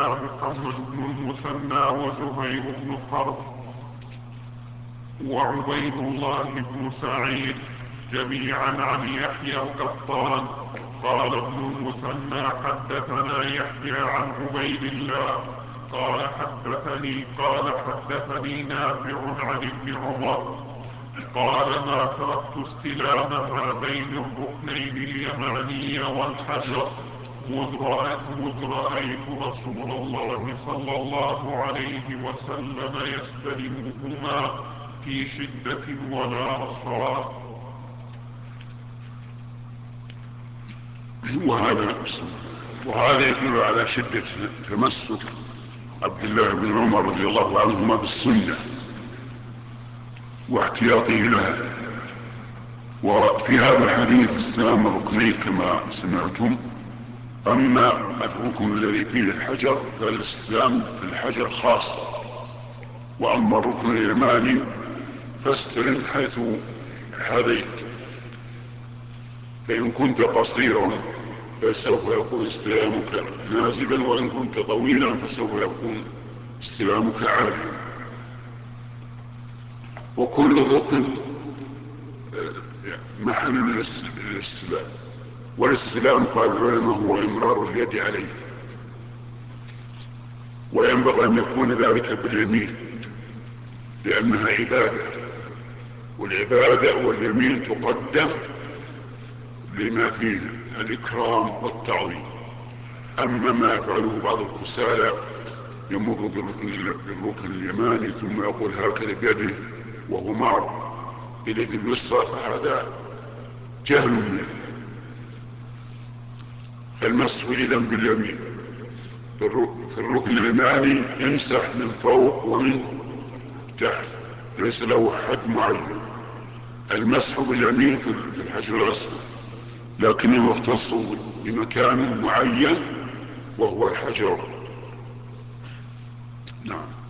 حدثنا محمد بن المثنى وزهير بن حرب وعبيد الله بن سعيد جميعا عن يحيى القطان. قال ابن المثنى حدثنا يحيى عن عبيد الله قال حدثني نافع عن ابن عمر قال ما تركت استلام هذين الركنين اليماني والحجر مذ رأيت رسول الله صلى الله عليه وسلم يستلمهما في شدة ولا رخاء. وهذا يدل على شدة تمسك عبد الله بن عمر رضي الله عنهما بالسنة واحتياطه لها. وفي هذا الحديث استلام الركنين كما سمعتم. أما الركن الذي فيه الحجر فالاستلام في الحجر خاصة، وأما الركن اليماني فاستلم حيث هديت، فإن كنت قصيرا فسوف يكون استلامك نازلا، وإن كنت طويلا فسوف يكون استلامك عاليا. وكل ركن محل الاستلام، والاستلام قال العلماء هو إمرار اليد عليه، وينبغي أن يكون ذلك باليمين لأنها عبادة، والعبادة واليمين تقدم لما فيه الإكرام والتعظيم. أما ما يفعله بعض الكسالى يمر بالركن اليماني ثم يقول هكذا بيده وهو مار بيده اليسرى، فهذا جهل منه. فالمسح إذن باليمين في الركن اليماني يمسح من فوق ومن تحت، ليس له حد معين. المسح باليمين في الحجر الأسود، لكنه يختص بمكان معين وهو الحجر. نعم.